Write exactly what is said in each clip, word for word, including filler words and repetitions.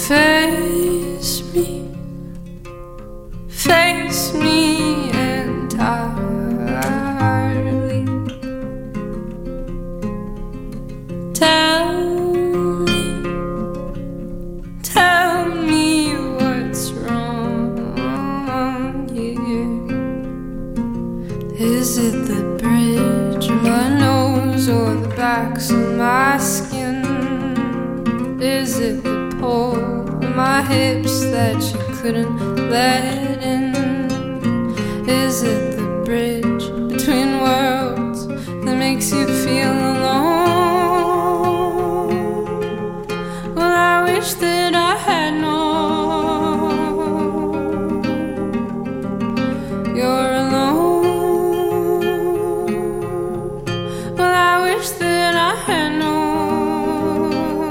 Face me, face me entirely. Tell me, tell me what's wrong here. Is it the bridge of my nose or the backs of my skin? Is it the pole of my hips that you couldn't let in? Is it the bridge between worlds that makes you feel alone? Well, I wish that I had known you're alone. Well, I wish that I had known.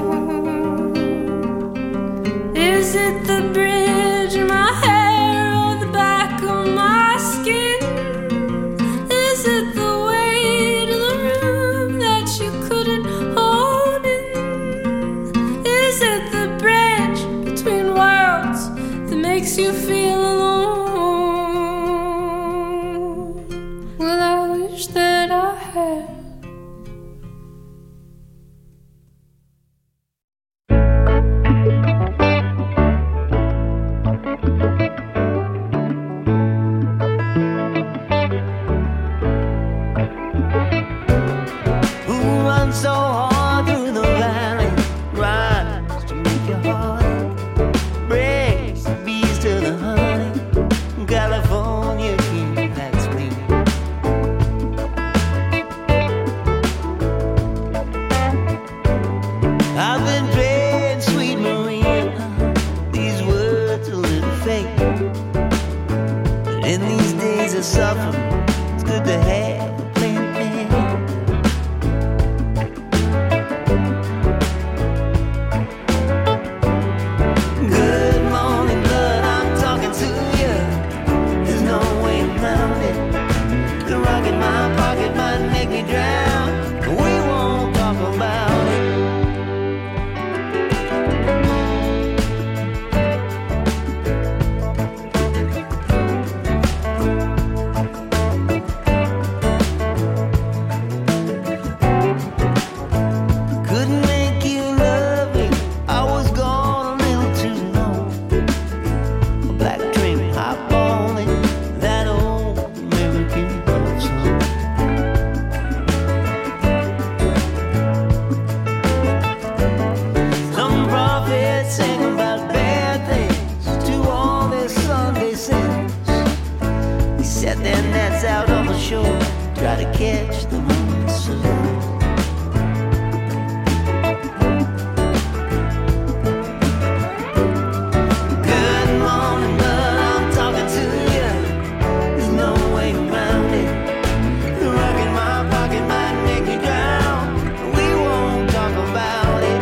Is it the bridge in my hair or the back of my skin? Is it the weight of the room that you couldn't hold in? Is it the bridge between worlds that makes you feel alone? Well, I wish that I had. Who runs so hard through the valley? Rides to make your heart breaks the bees to the honey. California king, that's me. I've been praying, sweet Maria, these words a little fake, but in these days of suffering, it's good to have a plan B. Good morning, blood, I'm talking to you. There's no way around it. The rock in my pocket might make me drown, but we won't talk about it. Couldn't make you love me, I was gone a little too long. A black train hop on it, that old American love song. Some prophets sang about bad things to all their Sunday sins. They set their nets out on the shore, try to catch the morning sun. Good morning, love, I'm talking to you. There's no way around it. The rock in my pocket might make me drown, but we won't talk about it.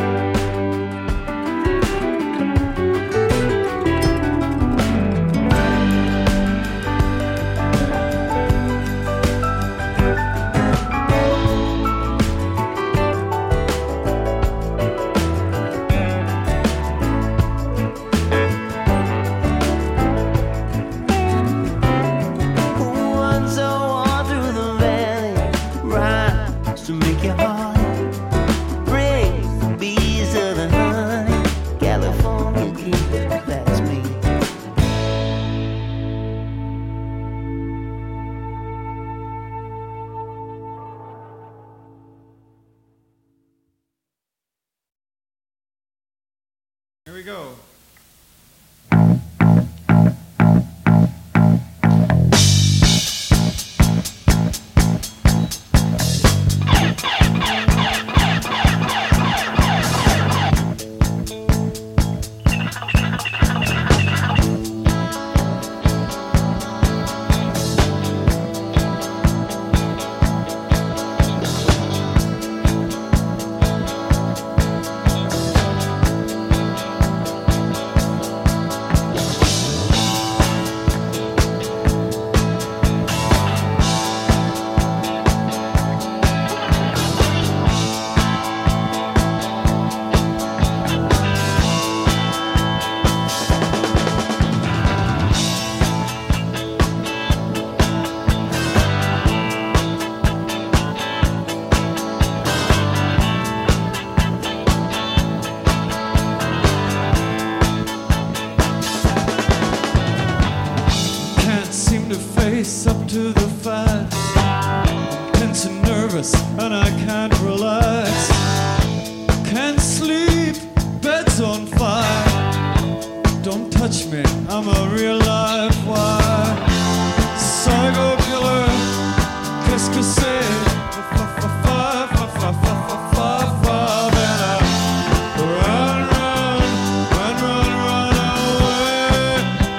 Who runs so hard through the valley? Rides to make your heart brings the bees of the honey. California king, that's me. Here we go. I'm a real life wire. Psycho killer, qu'est-ce que c'est? Fa fa fa fa fa fa fa fa fa. Then I run, run, run, run, run away.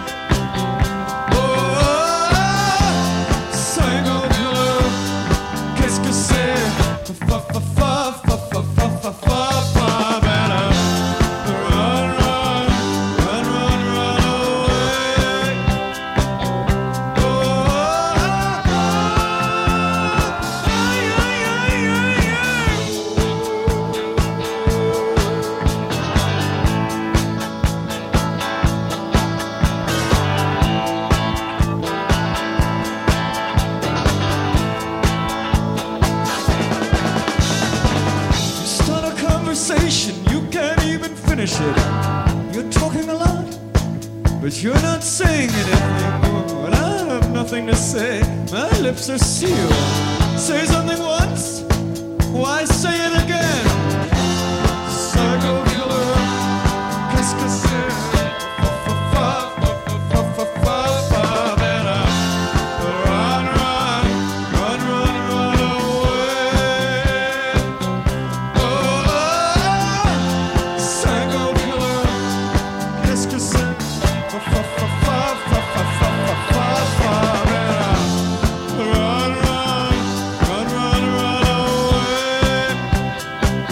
Oh, psycho killer, qu'est-ce que c'est? Fa fa fa fa fa fa fa fa fa. Then I run, run, run, run, run away. Oh, ay, ay, ay, ay, ay. You start a conversation, you can't even finish it. You're talking a lot, but you're not saying anything. When I have nothing to say, my lips are sealed. Say something once, why say it again? Psycho killer, qu'est-ce que c'est? Fa fa fa fa fa fa fa fa. Then I run, run, run, run, run away. Oh, psycho killer, qu'est-ce que c'est? Fa fa fa fa fa fa fa fa fa fa. Then I run, run, run, run, run away.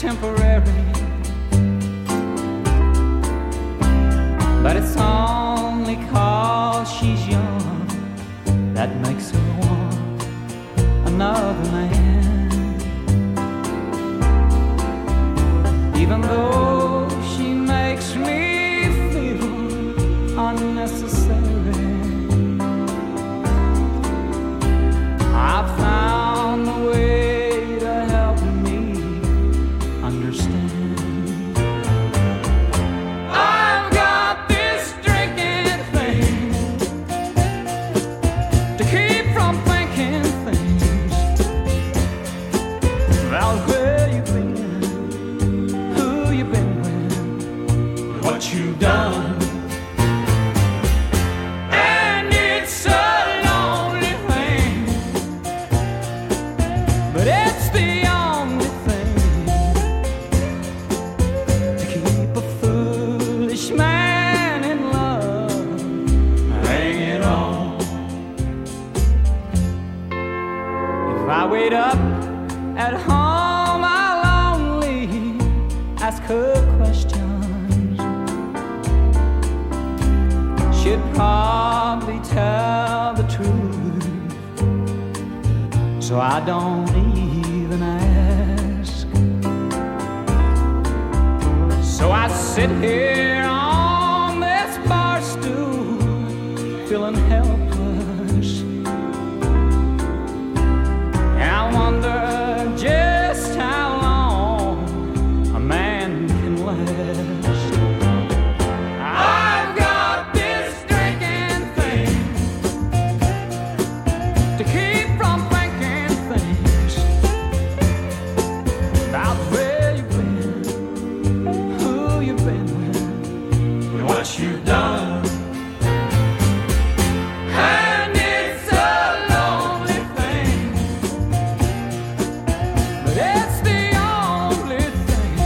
temporary, but it's only 'cause she's young that makes her want another man. Even though she makes me feel unnecessary, I've found a way to help me understand. I've got this drinking thing to keep from thinking things about where you've been, who you've been with, what you've done. And it's a lonely thing, but it's the only thing to keep a foolish man in love hanging on. If I wait up at home, I'll only ask her questions. She'd probably tell the truth, so I don't even ask. So I sit here on this bar stool, feeling helpless, and I wonder just how long a man can last. I've got this drinking thing to keep from thinking things about where you've been, who you've been with, and what you've done. And it's a lonely thing, but it's the only thing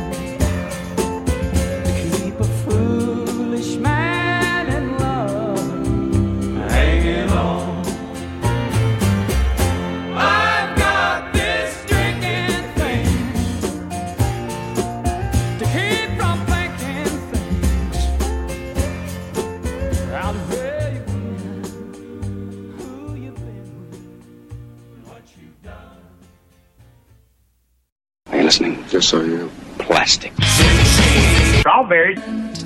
to keep a foolish man in love hanging on. I've got this drinking thing to keep from thinking things about where you've been, who you've been with, what you've done. Are you listening? Just so you know. Plastic. Strawberries.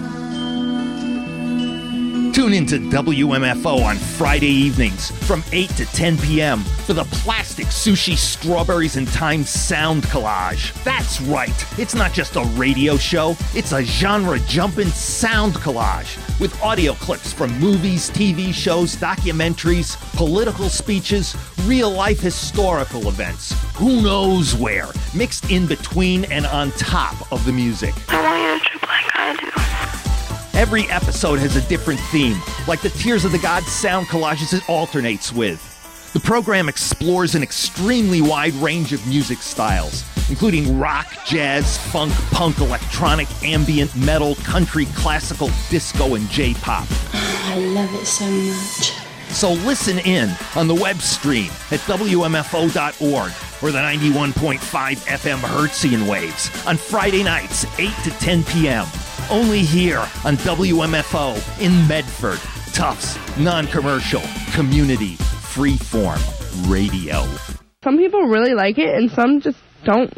Tune into W M F O on Friday evenings from eight to ten p.m. for the Plastic Sushi Strawberries and Time Sound Collage. That's right, it's not just a radio show, it's a genre-jumping sound collage with audio clips from movies, T V shows, documentaries, political speeches, real-life historical events, who knows where, mixed in between and on top of the music. I want you to trip like I do. Every episode has a different theme, like the Tears of the Gods sound collages it alternates with. The program explores an extremely wide range of music styles, including rock, jazz, funk, punk, electronic, ambient, metal, country, classical, disco, and J-pop. I love it so much. So listen in on the web stream at W M F O dot org or the ninety-one point five F M Hertzian waves on Friday nights, eight to ten p.m. Only here on W M F O in Medford. Tufts, non-commercial, community, freeform radio. Some people really like it and some just don't.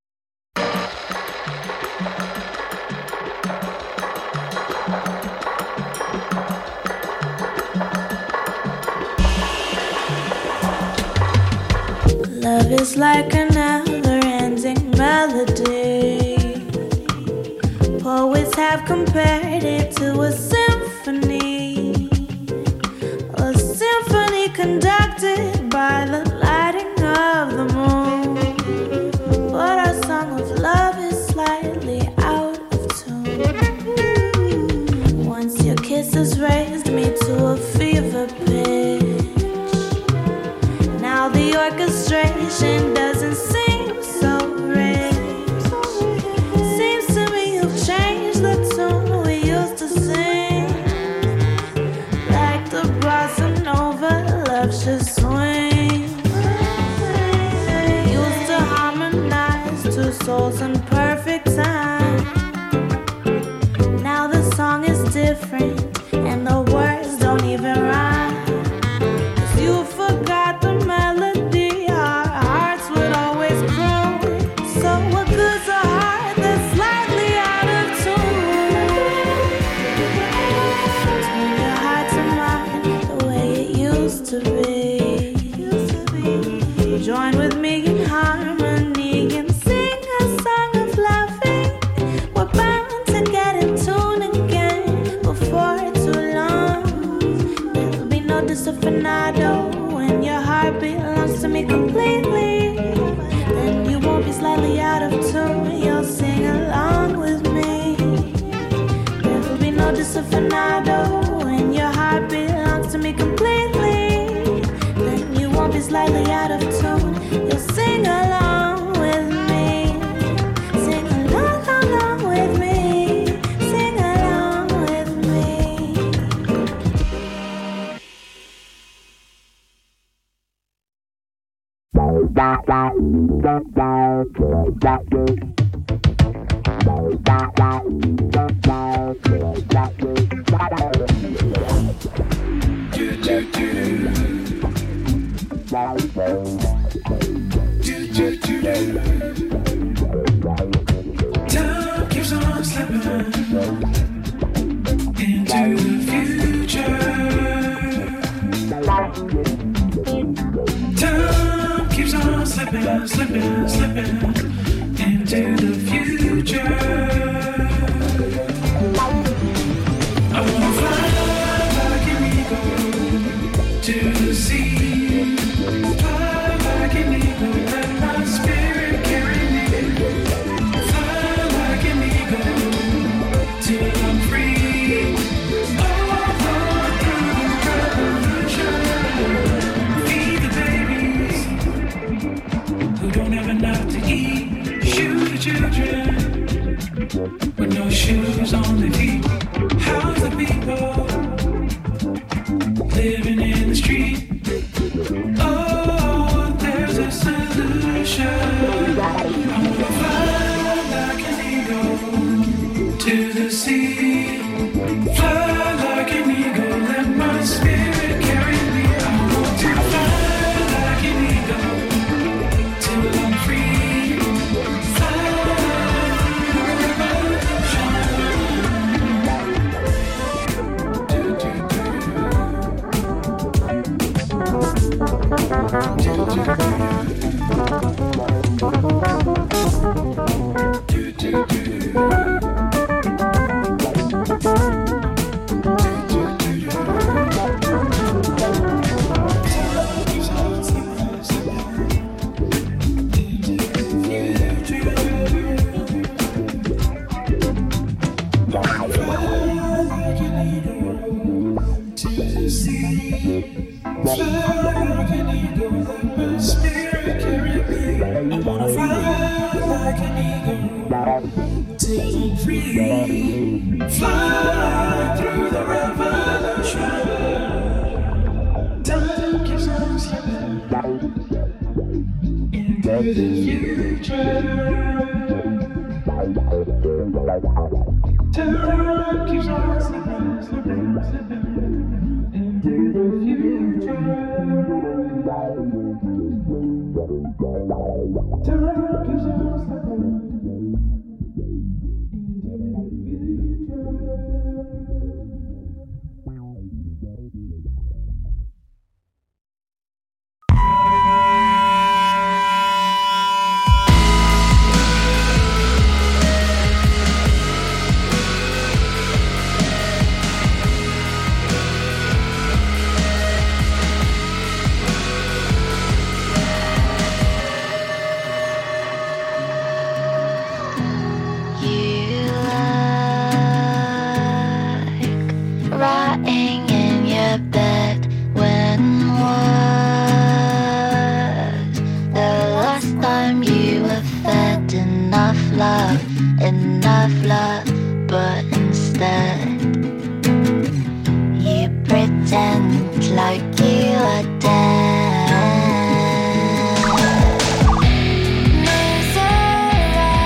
Love is like a never-ending melody. Poets have compared it to a symphony, a symphony conducted by the lighting of the moon. But our song of love is slightly out of tune. Once your kisses raised me to a fever pitch. Now the orchestration doesn't seem so rich. Seems to me you've changed the tune we used to sing. Like the bossa nova, love should swing. souls in perfect time. Now the song is different and the words don't even rhyme. 'Cause you forgot the melody our hearts would always grow. So what good's a heart that's slightly out of tune? Turn your heart to mine the way it used to be. Join with me in harmony and sing a song of loving. We're bound to get in tune again before too long. There'll be no disafinado when your heart belongs to me completely. Then you won't be slightly out of tune. You'll sing along with me. There'll be no disafinado when your heart belongs to me completely. Then you won't be slightly out of tune. You'll sing along with me. Sing along, along with me. Sing along with me. Time keeps on slipping into the future. Time keeps on slipping, slipping, slipping into the future. I wanna fly like an eagle to the sea. Fly like an eagle, let my spirit carry me. Fly like an eagle till I'm free. Oh, run through the revolution. Feed the babies who don't have enough to eat. Shoot the children with no shoes on their feet. How's the people living in the street? Oh, there's a solution. I wanna fly like an eagle to the sea. Fly like an eagle, let my spirit carry me. I want to fly like an eagle till I'm free. Fly through the revolution. Misery.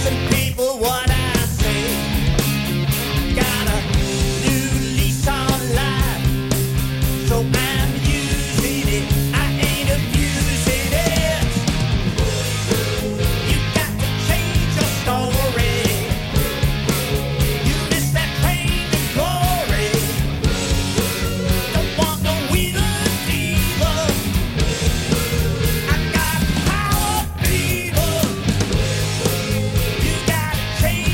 Listen, people, what I say. Got a new lease on life, so I'm using it. I ain't abusing it. You got to change your story. You missed that train to glory. Don't want no wheeler dealer. I got power fever. You gotta change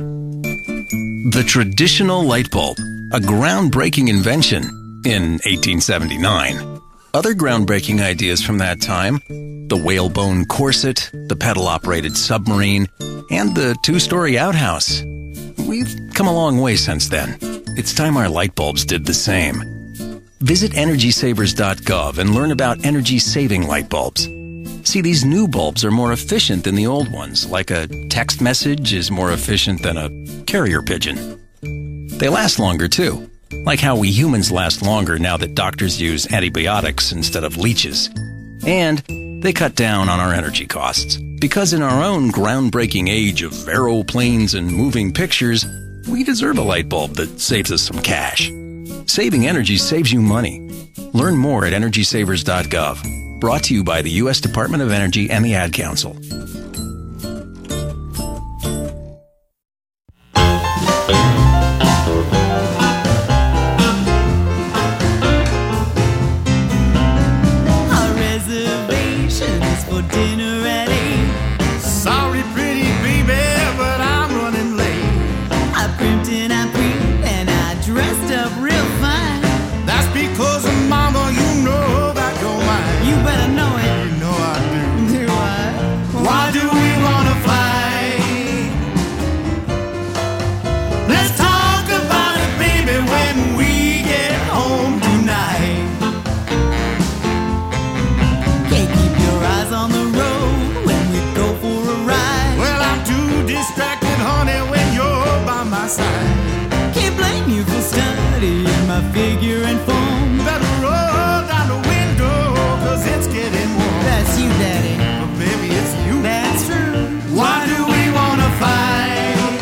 The traditional light bulb, a groundbreaking invention in eighteen seventy-nine. Other groundbreaking ideas from that time, the whalebone corset, the pedal-operated submarine, and the two-story outhouse. We've come a long way since then. It's time our light bulbs did the same. Visit energy savers dot gov and learn about energy-saving light bulbs. See, these new bulbs are more efficient than the old ones, like a text message is more efficient than a carrier pigeon. They last longer, too, like how we humans last longer now that doctors use antibiotics instead of leeches. And they cut down on our energy costs, because in our own groundbreaking age of aeroplanes and moving pictures, we deserve a light bulb that saves us some cash. Saving energy saves you money. Learn more at energy savers dot gov. Brought to you by the U S Department of Energy and the Ad Council. Our reservation is for dinner at eight. Sorry, pretty baby, but I'm running late. I primped and I prepped and I dressed up real fine. That's because, mama, you know that you're mine. You better know it. You know I do. Do I? Why do we wanna fight? Let's talk about it, baby, when we get home tonight. Can't keep your eyes on the road when we go for a ride. Well, I'm too distracted, honey, when you're by my side. Can't blame you for studying my figure and form. Better roll down the window, cause it's getting warm. That's you, Daddy. But baby, it's you. That's true. Why do we wanna fight?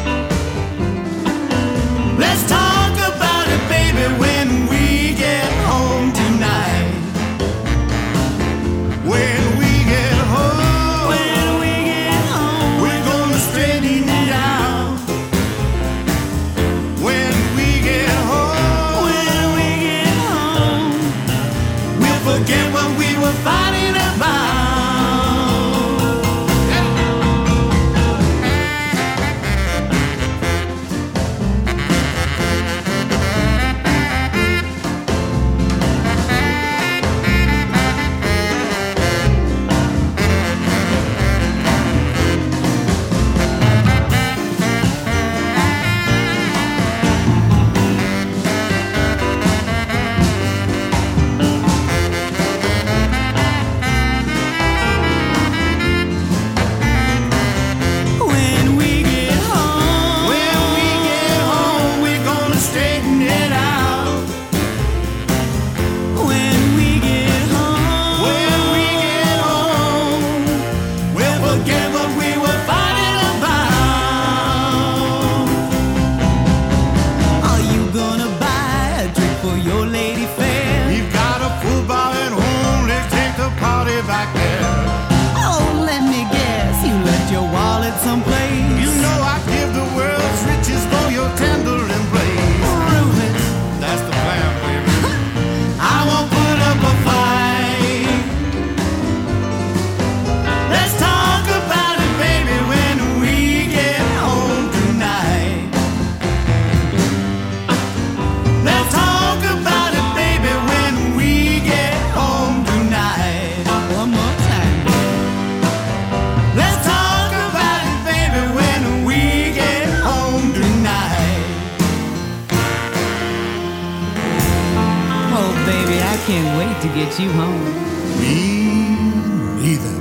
Let's talk about it, baby, when we get home tonight. When we get home, When we get home, we're gonna straighten it out. When we get home, when we get home, we'll forget what we were fighting about. when we get home, When we get home, we're gonna straighten it out. when we get home, When we get home, we'll forget what we were fighting about. are you gonna buy a drink for your lady fair? We've got a full bar at home, let's take the party back there. Oh, let me guess, you left your wallet someplace. You know I give the world's riches for your tender embrace. Prove it. That's the plan, baby. I won't put up a fight. Let's talk about it, baby, when we get home tonight. Let's talk about it, baby, when we get home tonight. One more time. Let's talk about it, baby, when we get home tonight. Oh, baby, I can't wait to get you home. Me neither.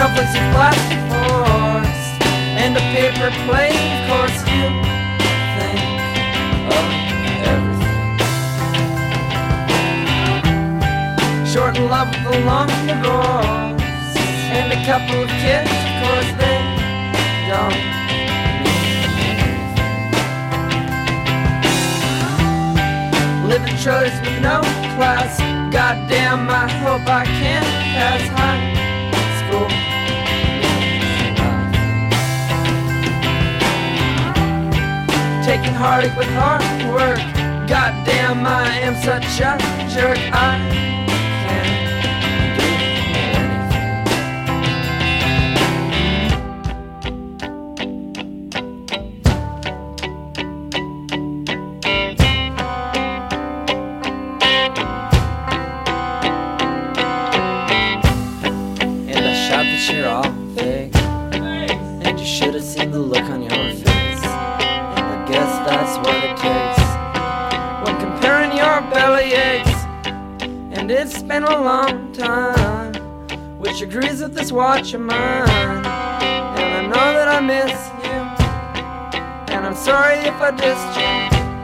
snowflakes of plastic forks and a paper plate. Of course you think of everything. Short in love with a long divorce and a couple of kids. Of course they don't mean anything. Live in trailers with no class. Goddamn, I hope I can pass high school. Taking heartache with hard work. Goddamn, I am such a jerk. I can't do And I shout that you're all fake, and you should have seen the look on your face. Guess that's what it takes when comparing your belly aches. And it's been a long time, which agrees with this watch of mine. And I know that I miss you, and I'm sorry if I dissed you.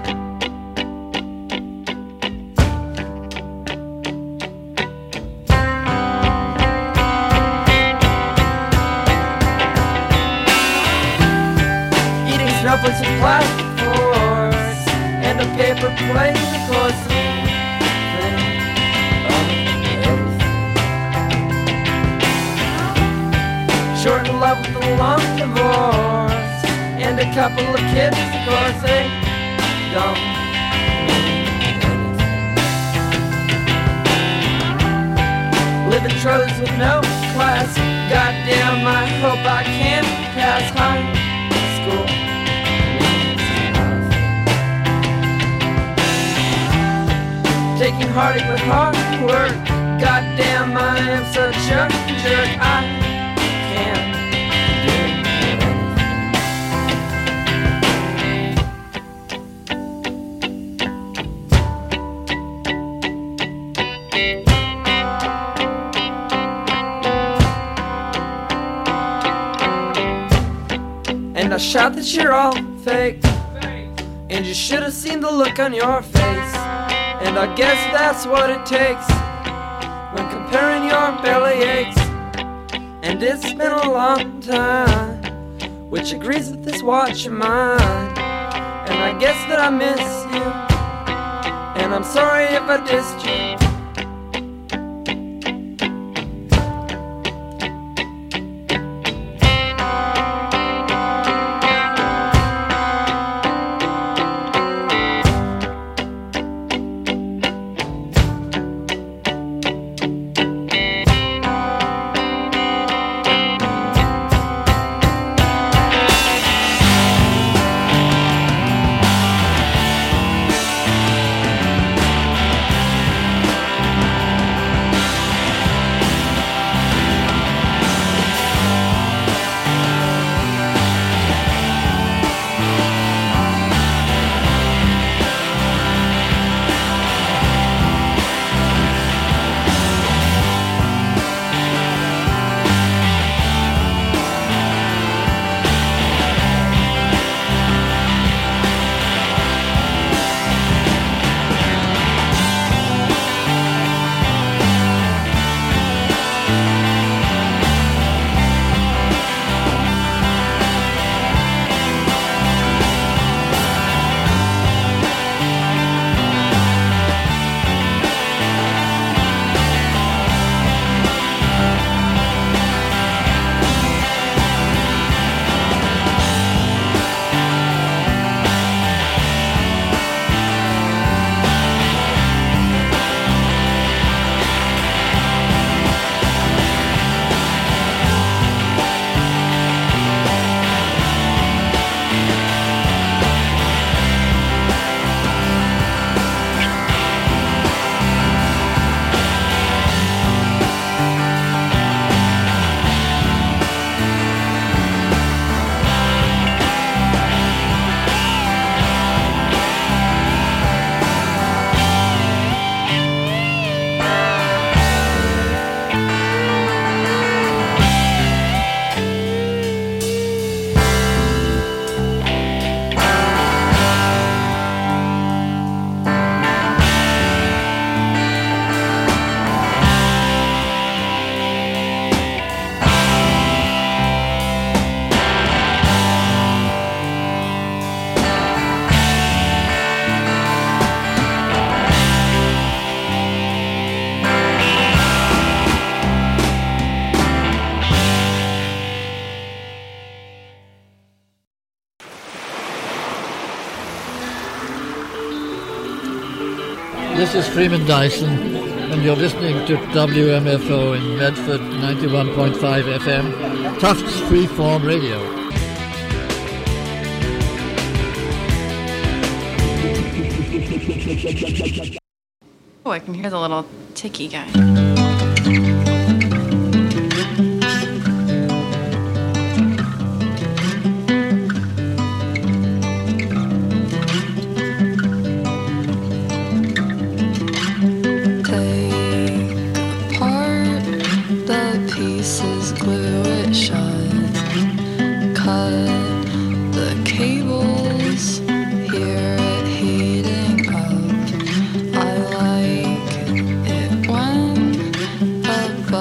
Eating snowflakes with plastic forks and a paper plate. Of course you think of everything. Short in love with a long divorce and a couple of kids. Of course they don't mean anything. Live in trailers with no class. Goddamn, I hope I can pass high school. Taking heartache with hard work. Goddamn, I am such a jerk. I can't do anything. And I shout that you're all fake, and you should have seen the look on your face. And I guess that's what it takes when comparing your belly aches. And it's been a long time, which agrees with this watch of mine. And I guess that I miss you, and I'm sorry if I dissed you. This is Freeman Dyson, and you're listening to W M F O in Medford, ninety-one point five F M, Tufts Freeform Radio. Oh, I can hear the little ticky guy. But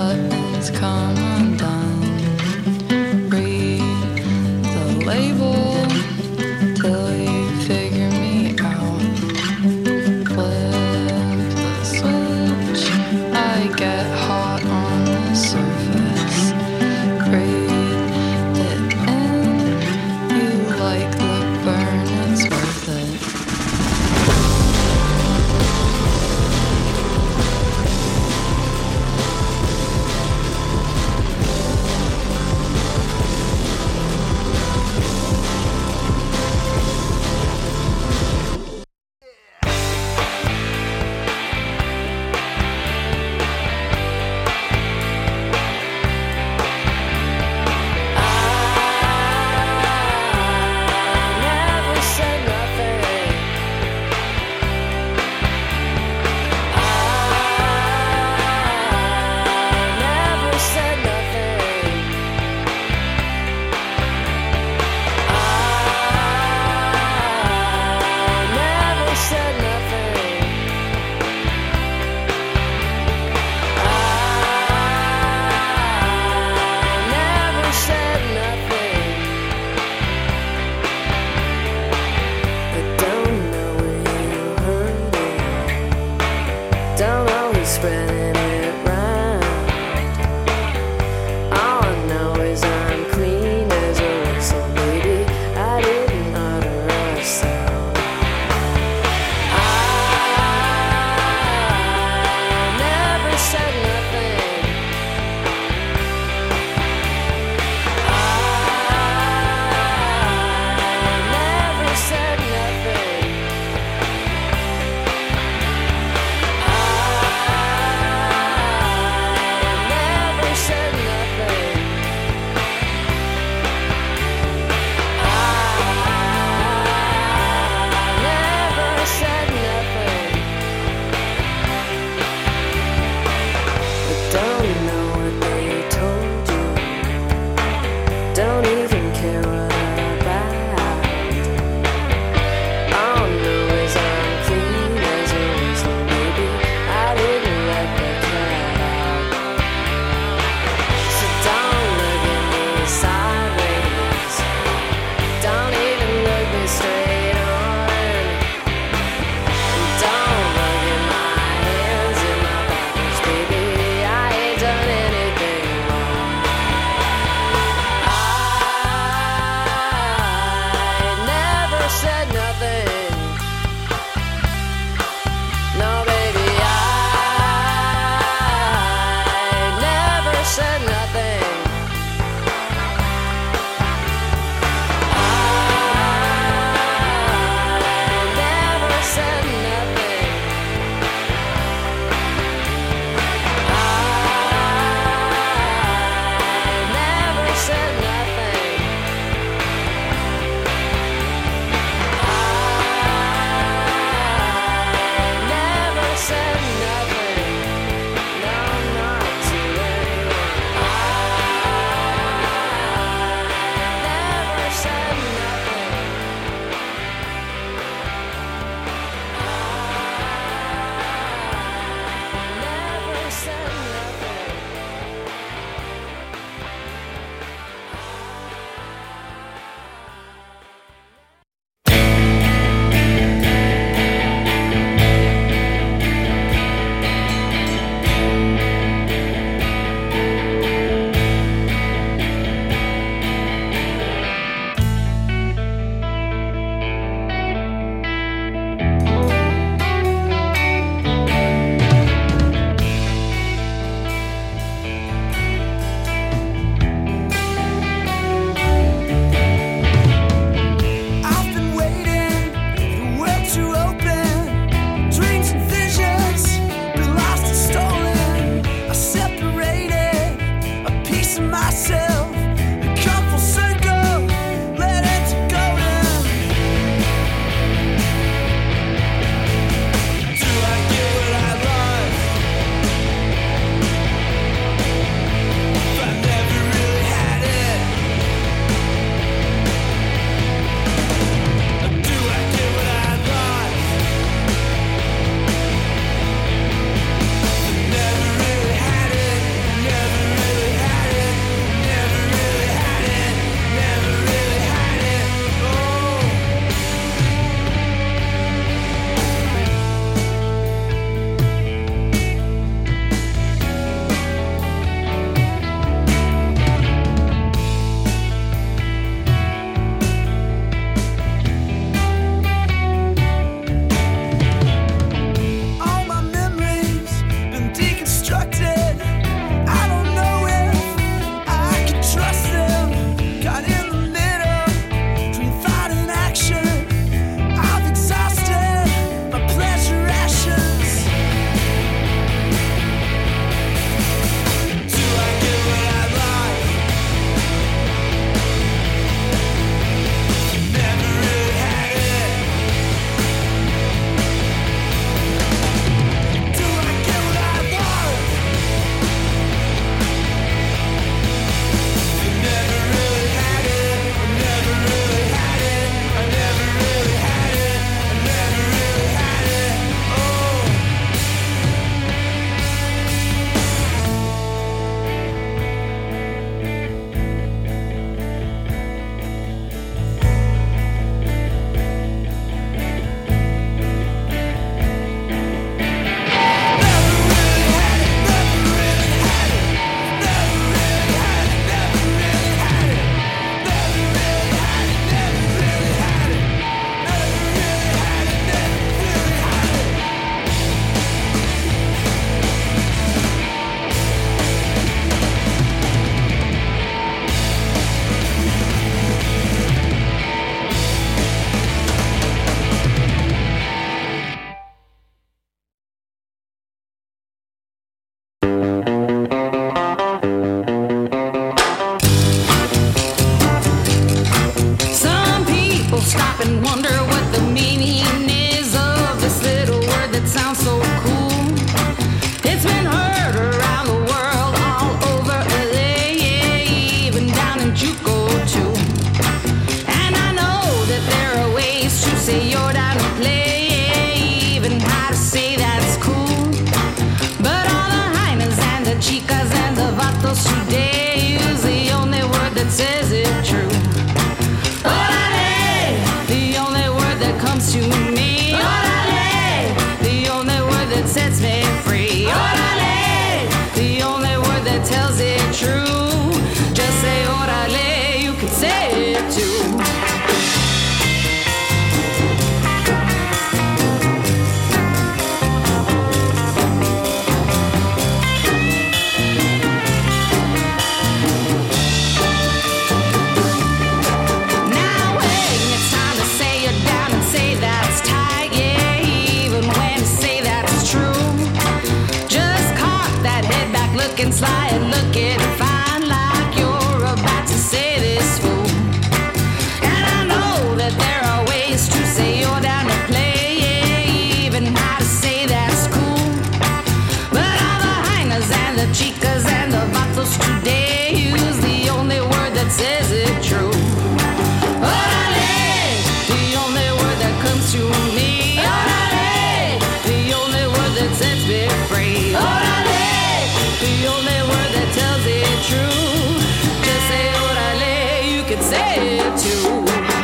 true. Just say orale, you can say it too.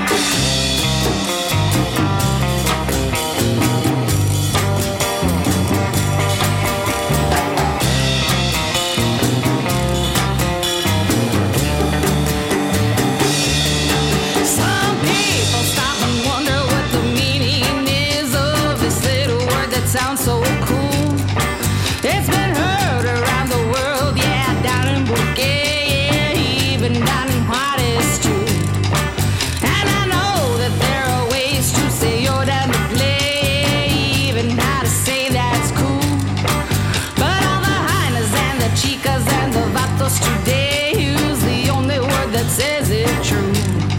Some people stop and wonder what the meaning is of this little word that sounds so cool. It's been heard around the world, yeah, down in Bouquet, yeah, even down in Juarez too. And I know that there are ways to say you're down to play, even how to say that's cool. But all the hyenas and the chicas and the vatos today use the only word that says it true.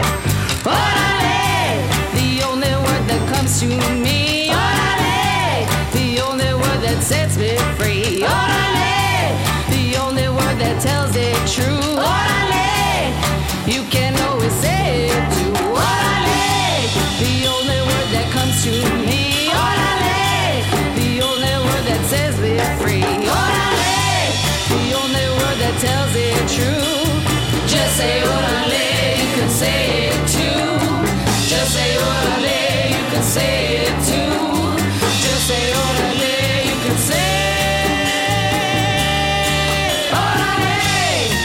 Orale, the only word that comes to me. Orale, the only word that sets me free. Orale, the only word that tells it true. Orale, you can always say it too. Orale, the only word that comes to me. Orale, the only word that sets me free. Orale, the only word that tells it true. Just say orale, you can say it too. Just say orale, you can say it too. Just say orale, you can say orale.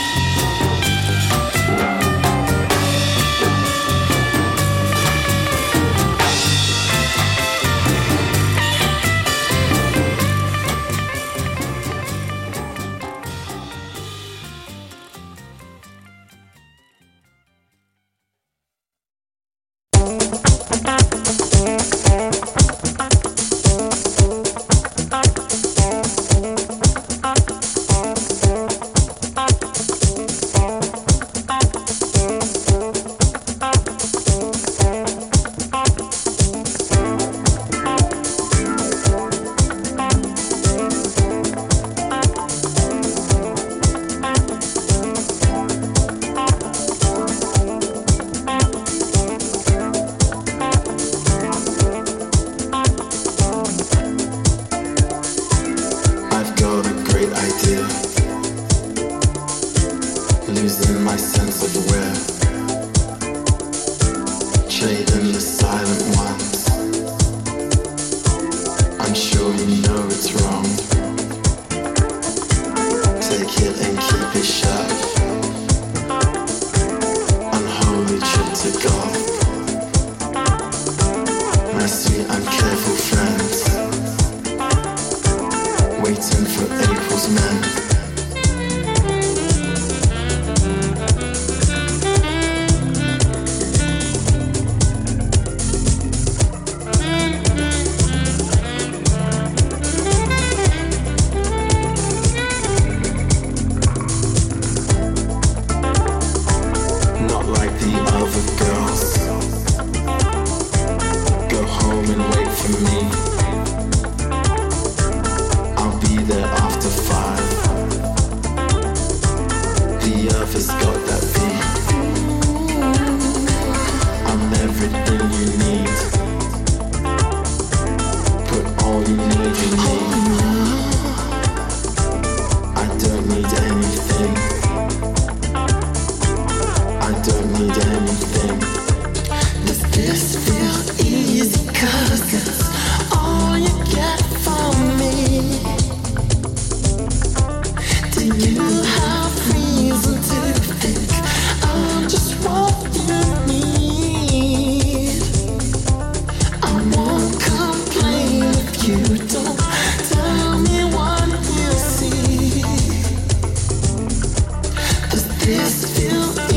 I've got a great idea, losing my sense of where, trading the silent ones. I'm sure you know it's wrong. Take it and keep it shut. Unholy trip to God. My sweet and careful friends, waiting for April's men. Not like the other girls. Go home and wait for me. I'll be there after five. The others got that beat. I'm everything you need. Put all you need in me. I don't need anything. I don't need anything. Does this feel easy? 'Cause it's all you get from me. Do you have reason to think I'm just what you need? I won't complain if you don't tell me what you see. Does this feel